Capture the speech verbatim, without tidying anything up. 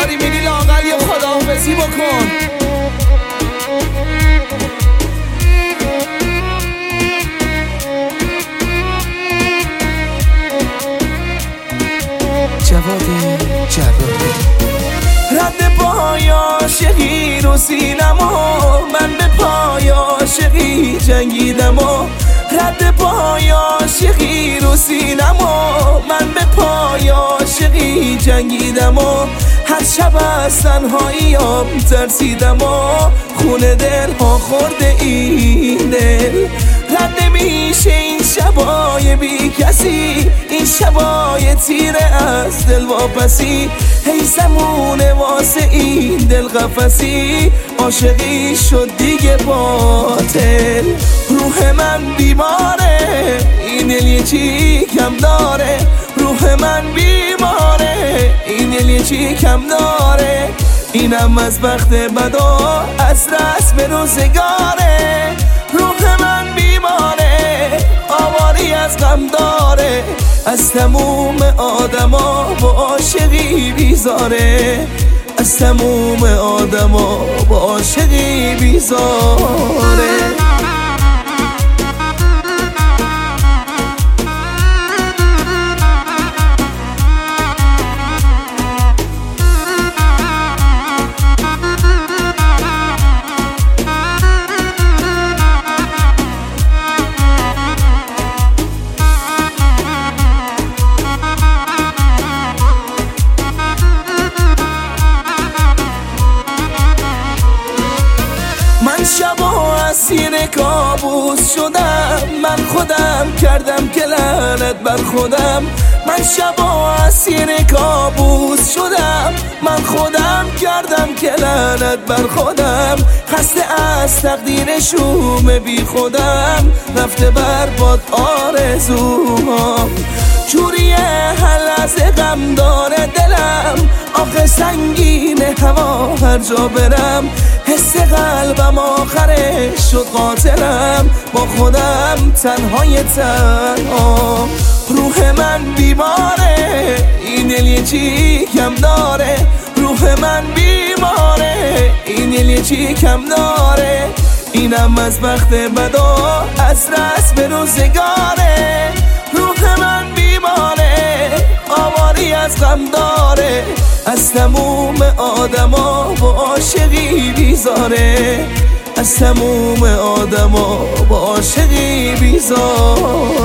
داری میری لااقل یه خداحافظی بکن. جواد جوادی رد پای عاشقی رو سینما، من به پای عاشقی جنگیدم و رد پای عاشقی رو سینما، من به پای عاشقی جنگیدم و هر شب از تنهاییام ترسیدم و خون دل ها خورده این دل. رد نمیشه این شبای بی کسی، این شبای تیره از دل واپسی. هی زمونه واسه این دل قفسی، عاشقی شد دیگه باطل. روح من بیماره، این دل یه چی کم داره. روح من بیماره، این دل یه چی کم داره. اینم از بخت بدا، از رسم روزگاره. روح من بیماره، آواری از غم داره. از تموم آدما با عاشقی بیزاره. از تموم آدما با عاشقی بیزاره. شبا اسیر کابوس شدم، من خودم کردم که لعنت بر خودم. من شبا اسیر کابوس شدم، من خودم کردم که لعنت بر خودم. خسته از تقدیر شوم بی خودم، رفته بر باد آرزوهام. جوریه هر لحظه غم داره دلم، آخه سنگینه هوا هر جا برم. حس قلبم آخرش شد قاتلم، با خودم تنهای تنها. روح من بیماره، این دل یه چی کم داره. روح من بیماره، این دل یه چی کم داره. اینم از بخت بدا، از رسم روزگاره. روح من بیماره، آواری از غم داره. از تموم آدما با عاشقی بیزاره. از تموم آدما با عاشقی بیزاره.